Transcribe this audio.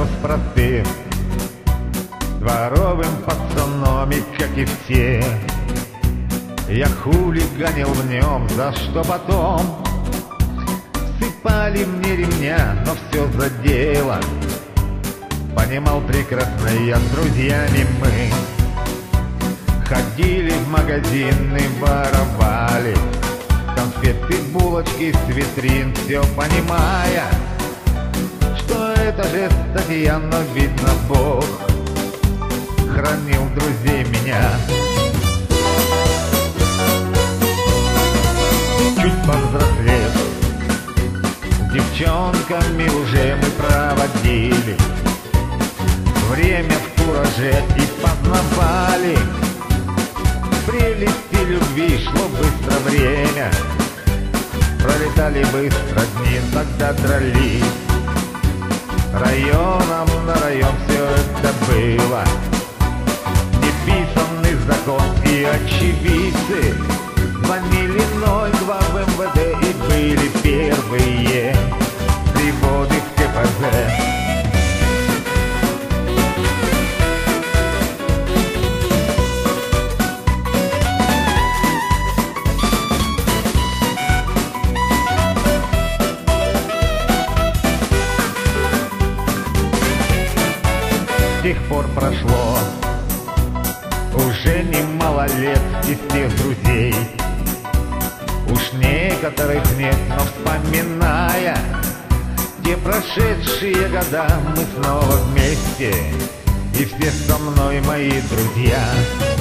рос простым дворовым пацаном, и как и все я хулиганил в нем, за что потом сыпали мне ремня, но все за дело. Понимал прекрасно я, с друзьями мы ходили в магазины, воровали конфеты, булочки с витрин, все понимая, что это же статья, но видно Бог хранил друзей меня. Чуть повзрослев, с девчонками уже мы проводили время в кураже и познавали прелести любви. Шло быстро время, пролетали быстро дни, тогда дрались районом на район. Все это было неписанный закон, и очевидцы звонили 02 в МВД, и были первые приводы в КПЗ. С тех пор прошло уже немало лет, из тех друзей уж некоторых нет, но вспоминая те прошедшие года, мы снова вместе, и все со мной мои друзья.